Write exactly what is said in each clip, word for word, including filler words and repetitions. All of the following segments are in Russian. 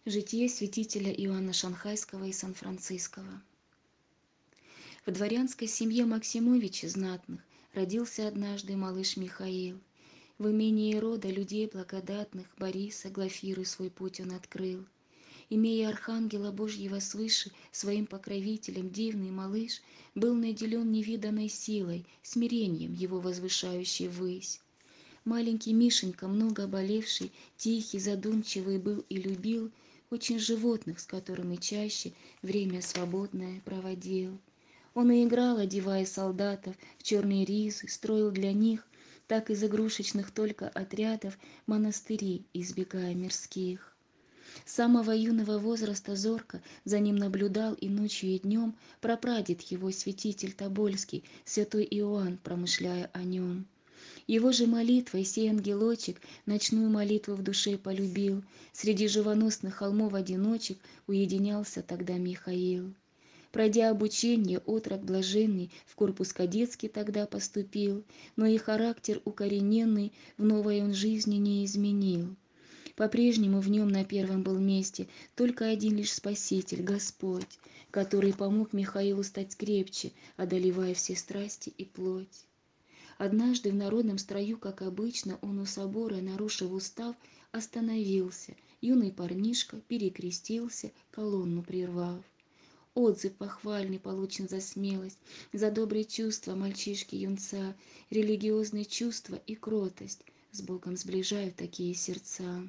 Житие святителя Иоанна Шанхайского и Сан-Франциского. В дворянской семье Максимовичей знатных родился однажды малыш Михаил. В имении рода людей благодатных Бориса, Глафиры свой путь он открыл. Имея архангела Божьего свыше, своим покровителем дивный малыш был наделен невиданной силой, смирением его возвышающей ввысь. Маленький Мишенька, много болевший, тихий, задумчивый был и любил очень животных, с которыми чаще время свободное проводил. Он и играл, одевая солдатов в черные ризы, строил для них, так из игрушечных только отрядов, монастыри, избегая мирских. С самого юного возраста зорко за ним наблюдал и ночью, и днем прапрадед его, святитель Тобольский, святой Иоанн, промышляя о нем. Его же молитвой сей ангелочек ночную молитву в душе полюбил. Среди живоносных холмов-одиночек уединялся тогда Михаил. Пройдя обучение, отрок блаженный в корпус кадетский тогда поступил, но и характер укорененный в новой он жизни не изменил. По-прежнему в нем на первом был месте только один лишь Спаситель, Господь, который помог Михаилу стать крепче, одолевая все страсти и плоть. Однажды в народном строю, как обычно, он у собора, нарушив устав, остановился. Юный парнишка перекрестился, колонну прервав. Отзыв похвальный получен за смелость, за добрые чувства мальчишки-юнца, религиозные чувства и кротость с Богом сближают такие сердца.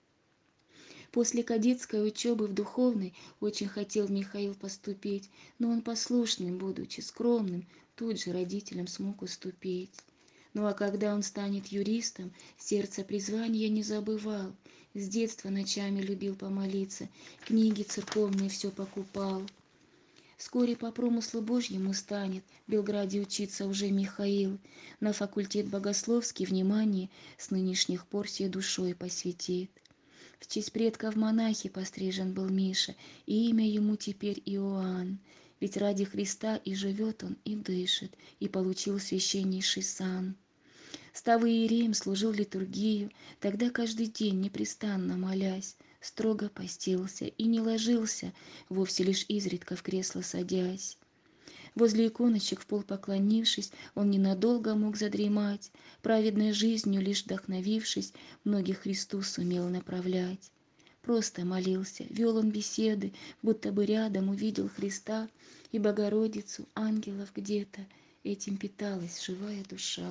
После кадетской учебы в духовной очень хотел Михаил поступить, но он послушным, будучи скромным, тут же родителям смог уступить. Ну а когда он станет юристом, сердце призвания не забывал, с детства ночами любил помолиться, книги церковные все покупал. Вскоре по промыслу Божьему станет в Белграде учиться уже Михаил, на факультет богословский внимание с нынешних пор всей душой посвятит. В честь предков монахи пострижен был Миша, и имя ему теперь Иоанн. Ведь ради Христа и живет он, и дышит, и получил священнейший сан. Став иереем, служил литургию, тогда каждый день, непрестанно молясь, строго постился и не ложился, вовсе лишь изредка в кресло садясь. Возле иконочек в пол поклонившись, он ненадолго мог задремать, праведной жизнью лишь вдохновившись, многих Христу сумел направлять. Просто молился, вел он беседы, будто бы рядом увидел Христа и Богородицу, ангелов где-то, этим питалась живая душа.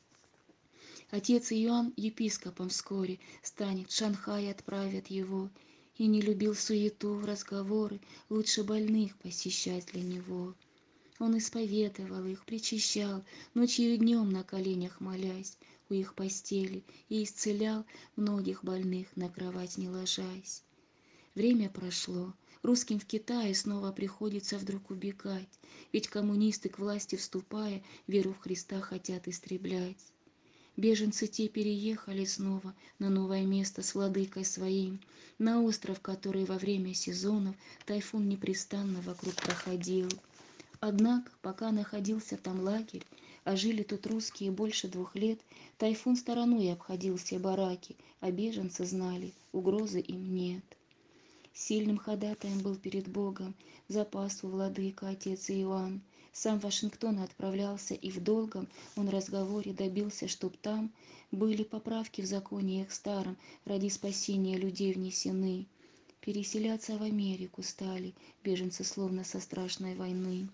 Отец Иоанн епископом вскоре станет, в Шанхай отправят его, и не любил суету, разговоры, лучше больных посещать для него. Он исповедовал их, причащал, ночью и днем на коленях молясь у их постели, и исцелял многих больных, на кровать не ложась. Время прошло, русским в Китае снова приходится вдруг убегать, ведь коммунисты, к власти вступая, веру в Христа хотят истреблять. Беженцы те переехали снова на новое место с владыкой своим, на остров, который во время сезонов тайфун непрестанно вокруг проходил. Однако, пока находился там лагерь, а жили тут русские больше двух лет, тайфун стороной обходил все бараки, а беженцы знали, угрозы им нет. Сильным ходатаем был перед Богом запасу владыка отец Иоанн. Сам в Вашингтон отправлялся, и в долгом он разговоре добился, чтоб там были поправки в законе их старом, ради спасения людей внесены. Переселяться в Америку стали беженцы словно со страшной войны.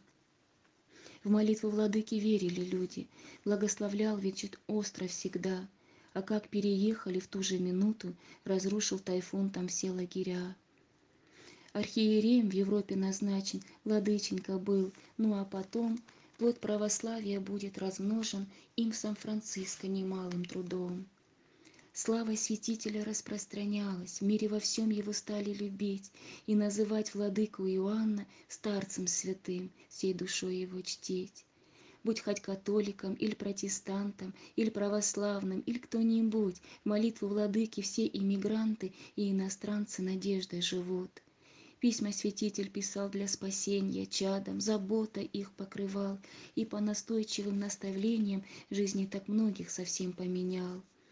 В молитву владыки верили люди, благословлял ведь остров всегда, а как переехали в ту же минуту, разрушил тайфун там все лагеря. Архиереем в Европе назначен, владыченька был, ну а потом плод православия будет размножен им в Сан-Франциско немалым трудом. Слава святителя распространялась, в мире во всем его стали любить и называть владыку Иоанна старцем святым, всей душой его чтить. Будь хоть католиком, или протестантом, или православным, или кто-нибудь, в молитву владыки все иммигранты и иностранцы надеждой живут. Письма святитель писал для спасения чадом, забота их покрывал, и по настойчивым наставлениям жизни так многих совсем поменял.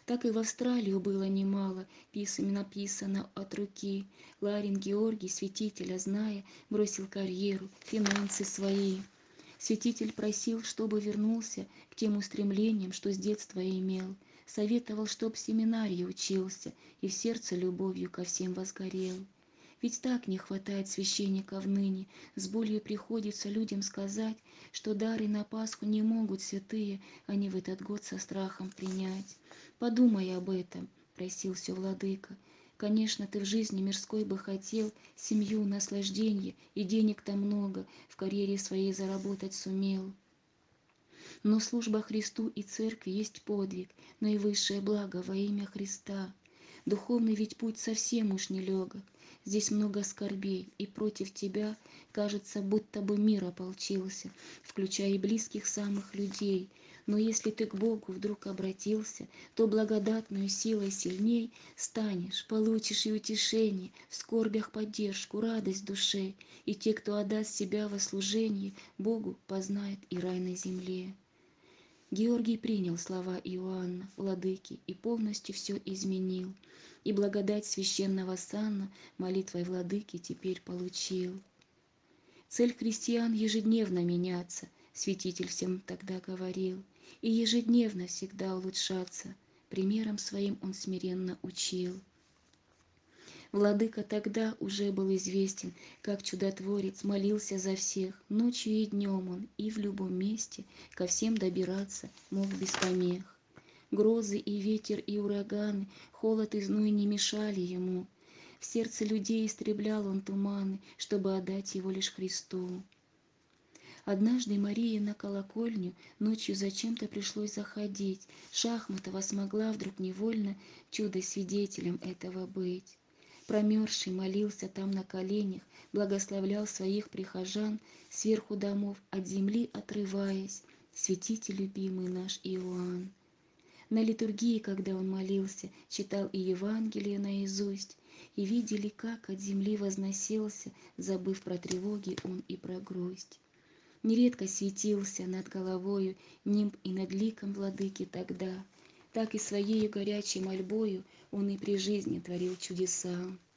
Так и в Австралию было немало писем написано от руки. Ларин Георгий, святителя зная, бросил карьеру, финансы свои. Святитель просил, чтобы вернулся к тем устремлениям, что с детства имел. Советовал, чтоб в семинарии учился и в сердце любовью ко всем возгорел. Ведь так не хватает священников ныне, с болью приходится людям сказать, что дары на Пасху не могут святые они в этот год со страхом принять. Подумай об этом, просил все владыка. Конечно, ты в жизни мирской бы хотел семью, наслаждение и денег-то много в карьере своей заработать сумел. Но служба Христу и Церкви есть подвиг, наивысшее благо во имя Христа. Духовный ведь путь совсем уж нелегок. Здесь много скорбей, и против тебя, кажется, будто бы мир ополчился, включая и близких самых людей. Но если ты к Богу вдруг обратился, то благодатную силой сильней станешь, получишь и утешение, в скорбях поддержку, радость душе, и те, кто отдаст себя во служение, Богу познает и рай на земле. Георгий принял слова Иоанна, владыки, и полностью все изменил. И благодать священного сана молитвой владыки теперь получил. Цель христиан ежедневно меняться, святитель всем тогда говорил, и ежедневно всегда улучшаться, примером своим он смиренно учил. Владыка тогда уже был известен, как чудотворец молился за всех, ночью и днем он, и в любом месте ко всем добираться мог без помех. Грозы и ветер и ураганы, холод и зной не мешали ему. В сердце людей истреблял он туманы, чтобы отдать его лишь Христу. Однажды Марии на колокольню ночью зачем-то пришлось заходить. Шахматова смогла вдруг невольно чудо-свидетелем этого быть. Промерзший молился там на коленях, благословлял своих прихожан, сверху домов от земли отрываясь, святитель любимый наш Иоанн. На литургии, когда он молился, читал и Евангелие наизусть, и видели, как от земли возносился, забыв про тревоги он и про грусть. Нередко светился над головою нимб и над ликом владыки тогда, так и своею горячей мольбою он и при жизни творил чудеса.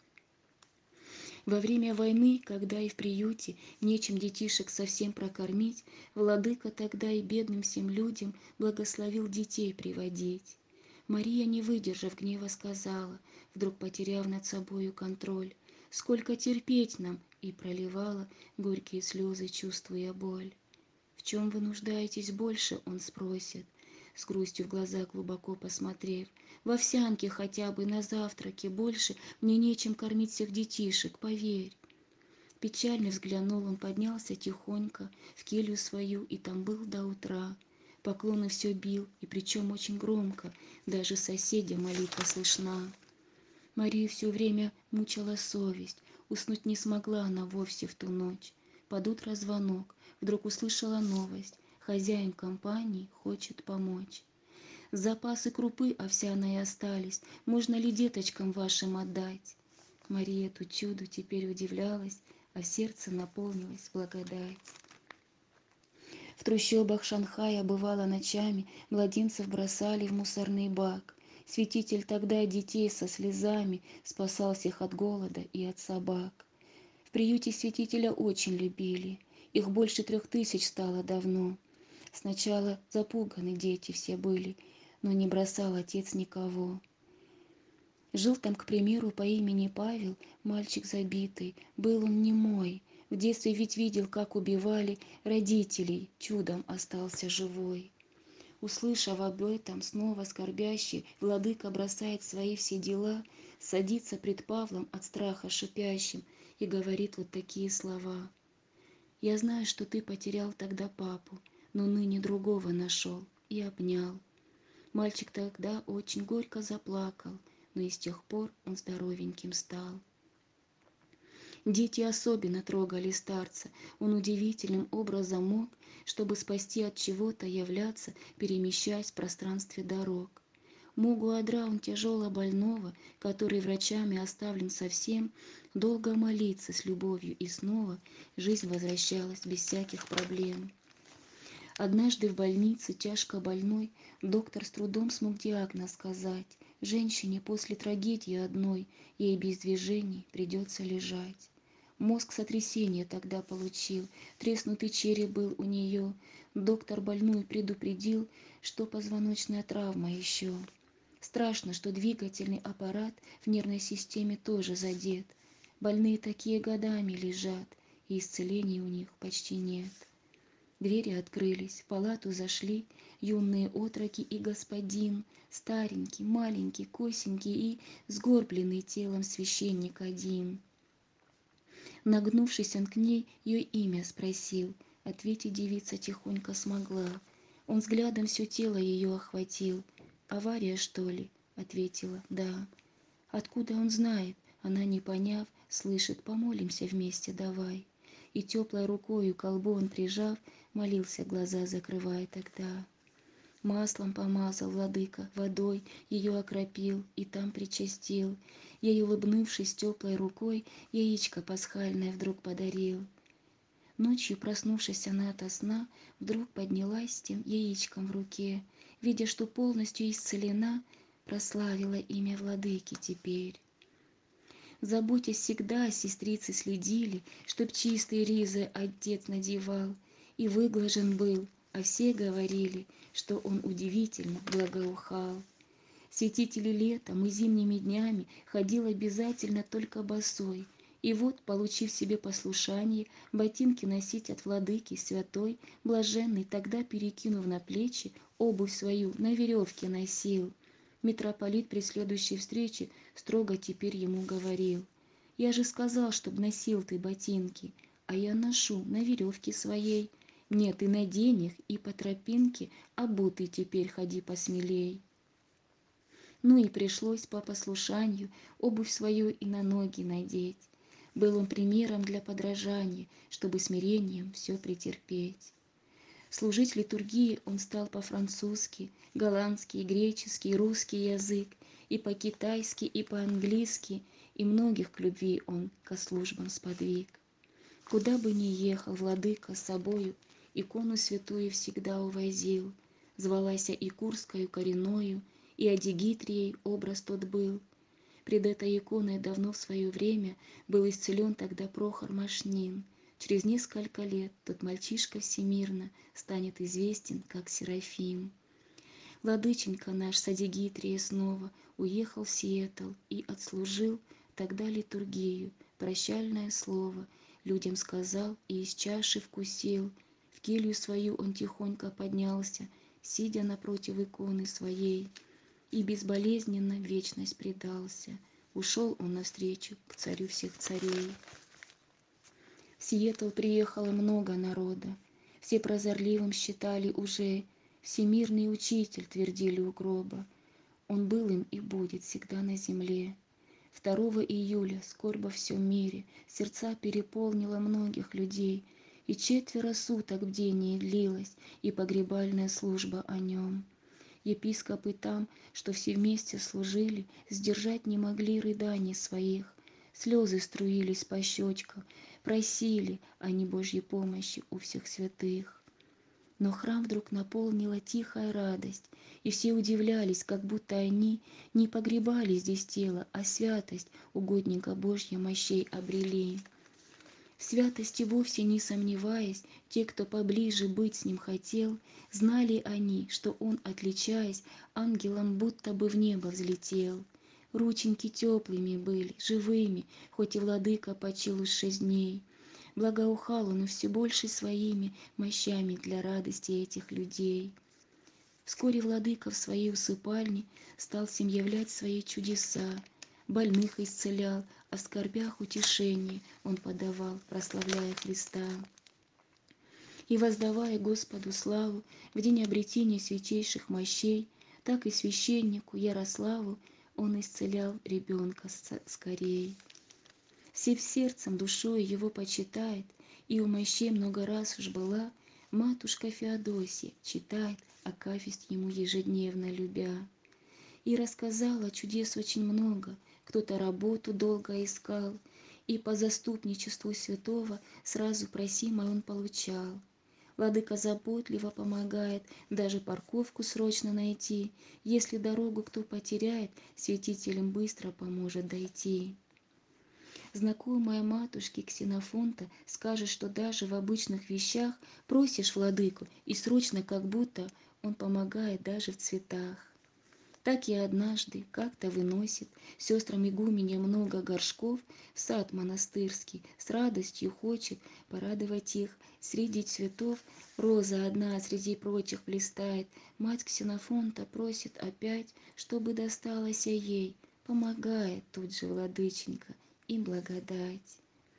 Во время войны, когда и в приюте нечем детишек совсем прокормить, владыка тогда и бедным всем людям благословил детей приводить. Мария, не выдержав гнева, сказала, вдруг потеряв над собою контроль, «Сколько терпеть нам!» и проливала горькие слезы, чувствуя боль. «В чем вы нуждаетесь больше?» — он спросит, с грустью в глаза глубоко посмотрев. «В овсянке хотя бы на завтраке больше мне нечем кормить всех детишек, поверь». Печально взглянул он, поднялся тихонько в келью свою и там был до утра. Поклоны все бил, и причем очень громко, даже соседям молитва слышна. Марию все время мучила совесть, уснуть не смогла она вовсе в ту ночь. Под утро звонок, вдруг услышала новость, хозяин компании хочет помочь. Запасы крупы овсяной остались, можно ли деточкам вашим отдать? Мария эту чуду теперь удивлялась, а сердце наполнилось благодать. В трущобах Шанхая бывало ночами, младенцев бросали в мусорный бак. Святитель тогда детей со слезами спасал всех от голода и от собак. В приюте святителя очень любили, их больше трех тысяч стало давно. Сначала запуганы дети все были, но не бросал отец никого. Жил там, к примеру, по имени Павел, мальчик забитый, был он немой. В детстве ведь видел, как убивали родителей, чудом остался живой. Услышав об этом, снова скорбящий, владыка бросает свои все дела, садится пред Павлом от страха шипящим и говорит вот такие слова. «Я знаю, что ты потерял тогда папу, но ныне другого нашел и обнял». Мальчик тогда очень горько заплакал, но и с тех пор он здоровеньким стал. Дети особенно трогали старца, он удивительным образом мог, чтобы спасти от чего-то являться, перемещаясь в пространстве дорог. Могу одра он тяжело больного, который врачами оставлен совсем, долго молиться с любовью и снова жизнь возвращалась без всяких проблем. Однажды в больнице, тяжко больной, доктор с трудом смог диагноз сказать: женщине после трагедии одной, ей без движений придется лежать. Мозг сотрясение тогда получил, треснутый череп был у нее. Доктор больную предупредил, что позвоночная травма еще. Страшно, что двигательный аппарат в нервной системе тоже задет. Больные такие годами лежат, и исцеления у них почти нет. Двери открылись, в палату зашли юные отроки и господин, старенький, маленький, косенький и сгорбленный телом священник один. Нагнувшись, он к ней ее имя спросил, ответить девица тихонько смогла. Он взглядом все тело ее охватил. «Авария, что ли?» — ответила. «Да». Откуда он знает? Она, не поняв, слышит: «Помолимся вместе, давай». И теплой рукою к колбу он прижав, молился, глаза закрывая тогда. Маслом помазал владыка, водой ее окропил и там причастил. Ей, улыбнувшись теплой рукой, яичко пасхальное вдруг подарил. Ночью, проснувшись она ото сна, вдруг поднялась с тем яичком в руке, видя, что полностью исцелена, прославила имя владыки теперь. Заботясь всегда, сестрицы следили, чтоб чистые ризы отец надевал и выглажен был, а все говорили, что он удивительно благоухал. Святители летом и зимними днями ходил обязательно только босой, и вот, получив себе послушание, ботинки носить от владыки святой, блаженный тогда, перекинув на плечи, обувь свою на веревке носил. Митрополит при следующей встрече строго теперь ему говорил: «Я же сказал, чтоб носил ты ботинки, а я ношу на веревке своей. Нет, и надень их, и по тропинке обутый теперь ходи посмелей». Ну и пришлось по послушанию обувь свою и на ноги надеть. Был он примером для подражания, чтобы смирением все претерпеть. Служить литургии он стал по-французски, голландский, греческий, русский язык, и по-китайски, и по-английски, и многих к любви он ко службам сподвиг. Куда бы ни ехал владыка с собою, икону святую всегда увозил. Звалася и Курскою коренною, и Адигитрией образ тот был. Пред этой иконой давно в свое время был исцелен тогда Прохор Машнин. Через несколько лет тот мальчишка всемирно станет известен как Серафим. Владыченька наш с Адигитрией снова уехал в Сиэтл и отслужил тогда литургию, прощальное слово людям сказал и из чаши вкусил. В келью свою он тихонько поднялся, сидя напротив иконы своей, и безболезненно в вечность предался. Ушел он навстречу к царю всех царей. В Сиэтл приехало много народа. Все прозорливым считали уже, всемирный учитель твердили у гроба. Он был им и будет всегда на земле. Второго июля скорбь во всем мире сердца переполнила многих людей, и четверо суток бдение длилось, и погребальная служба о нем. Епископы там, что все вместе служили, сдержать не могли рыданий своих. Слезы струились по щечкам, просили они Божьей помощи у всех святых. Но храм вдруг наполнила тихая радость, и все удивлялись, как будто они не погребали здесь тело, а святость угодника Божья мощей обрели. В святости вовсе не сомневаясь, те, кто поближе быть с ним хотел, знали они, что он, отличаясь, ангелом будто бы в небо взлетел. Рученьки теплыми были, живыми, хоть и владыка почил уж шесть дней. Благоухал он все больше своими мощами для радости этих людей. Вскоре владыка в своей усыпальне стал всем являть свои чудеса, больных исцелял, а в скорбях утешение он подавал, прославляя Христа. И воздавая Господу славу в день обретения святейших мощей, так и священнику Ярославу он исцелял ребенка скорей. Все сердцем, душой его почитает, и у мощей много раз уж была матушка Феодосия, читает акафист ему ежедневно любя. И рассказала чудес очень много, кто-то работу долго искал, и по заступничеству святого сразу просимое он получал. Владыка заботливо помогает даже парковку срочно найти. Если дорогу кто потеряет, святителем быстро поможет дойти. Знакомая матушки Ксенофонта скажет, что даже в обычных вещах просишь владыку, и срочно как будто он помогает даже в цветах. Так и однажды как-то выносит сестрам игуменья много горшков в сад монастырский, с радостью хочет порадовать их. Среди цветов роза одна среди прочих блистает. Мать Ксенофонта просит опять, чтобы досталось ей. Помогает тут же владыченька и благодать.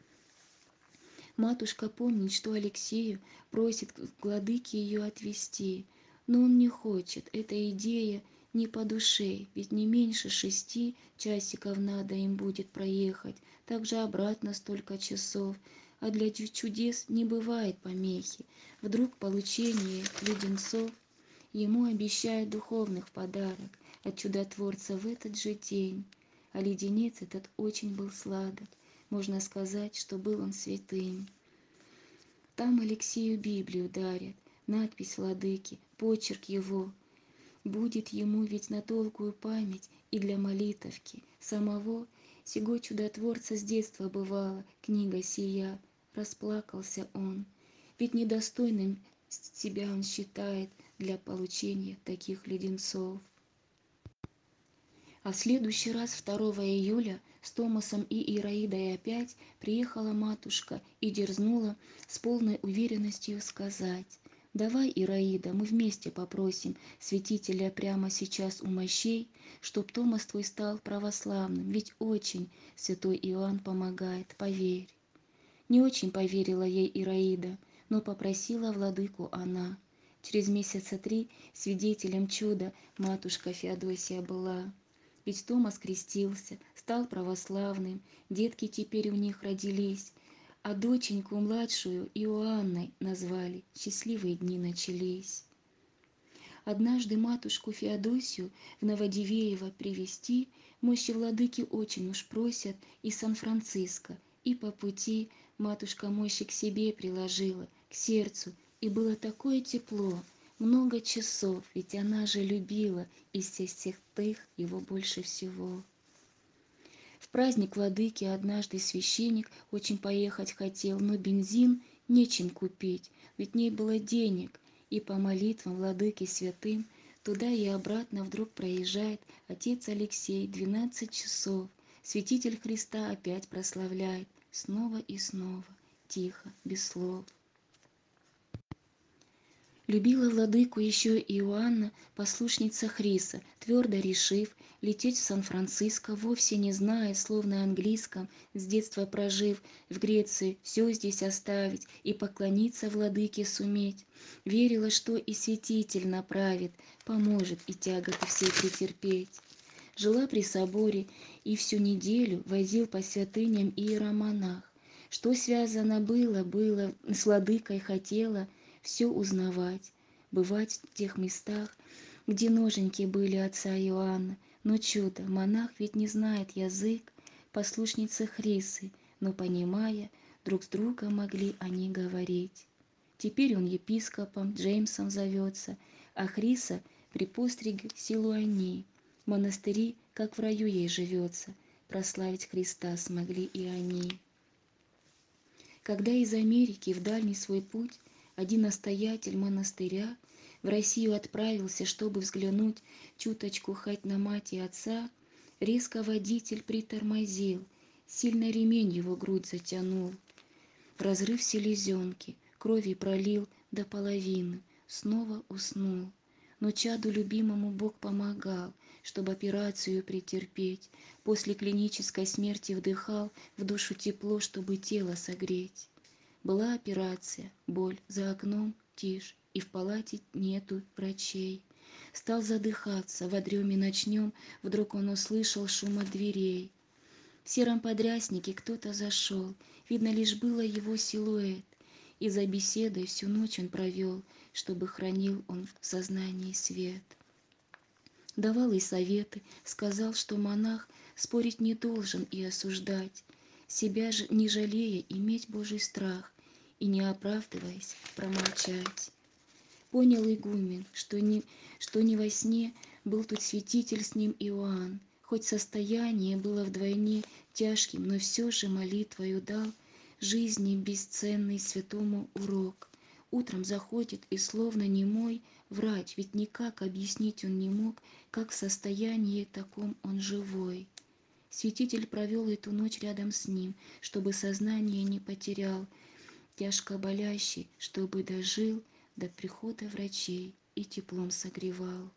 Матушка помнит, что Алексею просит к владыке ее отвезти, но он не хочет, эта идея не по душе, ведь не меньше шести часиков надо им будет проехать, также обратно столько часов, а для чудес не бывает помехи. Вдруг получение леденцов ему обещают духовных подарок от чудотворца в этот же день, а леденец этот очень был сладок, можно сказать, что был он святым. Там Алексею Библию дарят, надпись владыки, почерк его. Будет ему ведь на долгую память и для молитовки. Самого сего чудотворца с детства бывала книга сия. Расплакался он, ведь недостойным себя он считает для получения таких леденцов. А в следующий раз, второго июля, с Томасом и Ираидой опять приехала матушка и дерзнула с полной уверенностью сказать: «Давай, Ираида, мы вместе попросим святителя прямо сейчас у мощей, чтоб Томас твой стал православным, ведь очень святой Иоанн помогает, поверь». Не очень поверила ей Ираида, но попросила владыку она. Через месяца три свидетелем чуда матушка Феодосия была. Ведь Томас крестился, стал православным, детки теперь у них родились, а доченьку младшую Иоанной назвали, счастливые дни начались. Однажды матушку Феодосию в Новодевеево привезти мощи владыки очень уж просят из Сан-Франциско, и по пути матушка мощи к себе приложила, к сердцу, и было такое тепло, много часов, ведь она же любила из всех святых его больше всего. В праздник владыки однажды священник очень поехать хотел, но бензин нечем купить, ведь не было денег, и по молитвам владыки святым туда и обратно вдруг проезжает отец Алексей двенадцать часов, святитель Христа опять прославляет, снова и снова, тихо, без слов. Любила владыку еще Иоанна, послушница Хриса, твердо решив лететь в Сан-Франциско, вовсе не зная, словно английском, с детства прожив в Греции, все здесь оставить и поклониться владыке суметь. Верила, что и святитель направит, поможет и тяготы все претерпеть. Жила при соборе и всю неделю возил по святыням иеромонах. Что связано было, было, с владыкой хотела все узнавать, бывать в тех местах, где ноженьки были отца Иоанна. Но чудо, монах ведь не знает язык, послушницы Хрисы, но, понимая, друг с другом могли они говорить. Теперь он епископом Джеймсом зовется, а Хриса при постриге Силуани. В монастыри, как в раю ей живется, прославить Христа смогли и они. Когда из Америки в дальний свой путь один настоятель монастыря в Россию отправился, чтобы взглянуть чуточку хоть на мать и отца, резко водитель притормозил, сильно ремень его грудь затянул. Разрыв селезенки, крови пролил до половины, снова уснул. Но чаду любимому Бог помогал, чтобы операцию претерпеть. После клинической смерти вдыхал в душу тепло, чтобы тело согреть. Была операция, боль, за окном тишь, и в палате нету врачей. Стал задыхаться, во дреме ночнем, вдруг он услышал шум от дверей. В сером подряснике кто-то зашел, видно лишь было его силуэт, и за беседой всю ночь он провел, чтобы хранил он в сознании свет. Давал ей советы, сказал, что монах спорить не должен и осуждать, себя же не жалея иметь Божий страх, и, не оправдываясь, промолчать. Понял игумен, что не, что не во сне был тут святитель с ним Иоанн, хоть состояние было вдвойне тяжким, но все же молитвою дал жизни бесценный святому урок. Утром заходит и словно немой врач, ведь никак объяснить он не мог, как в состоянии таком он живой. Святитель провел эту ночь рядом с ним, чтобы сознание не потерял, тяжко болящий, чтобы дожил до прихода врачей и теплом согревал.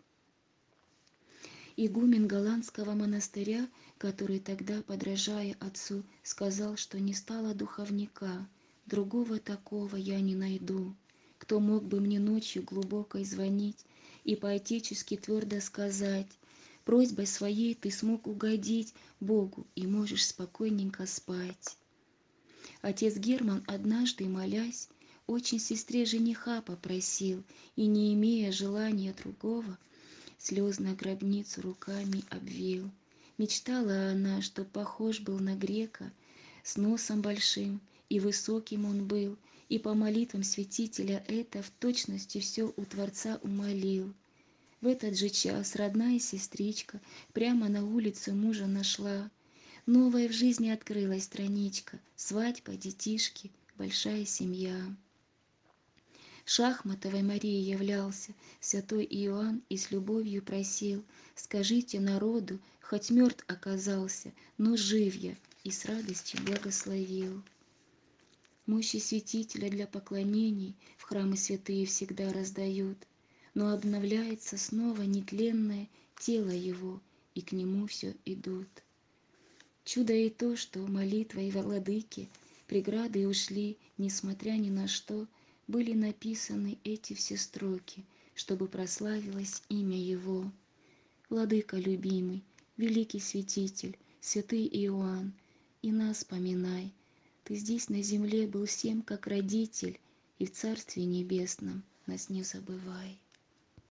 Игумен голландского монастыря, который тогда, подражая отцу, сказал, что не стало духовника, другого такого я не найду, кто мог бы мне ночью глубокой звонить и по-отечески твердо сказать: просьбой своей ты смог угодить Богу и можешь спокойненько спать. Отец Герман, однажды молясь, очень сестре жениха попросил, и, не имея желания другого, слезно гробницу руками обвил. Мечтала она, что похож был на грека, с носом большим и высоким он был, и по молитвам святителя это в точности все у Творца умолил. В этот же час родная сестричка прямо на улице мужа нашла. Новая в жизни открылась страничка, свадьба, детишки, большая семья. Шахматовой Марией являлся святой Иоанн и с любовью просил: скажите народу, хоть мертв оказался, но жив я, и с радостью благословил. Мощи святителя для поклонений в храмы святые всегда раздают, но обновляется снова нетленное тело его, и к нему все идут. Чудо и то, что молитвой владыки преграды ушли, несмотря ни на что, были написаны эти все строки, чтобы прославилось имя его. Владыка любимый, великий святитель, святый Иоанн, и нас поминай. Ты здесь на земле был всем как родитель, и в Царстве Небесном нас не забывай.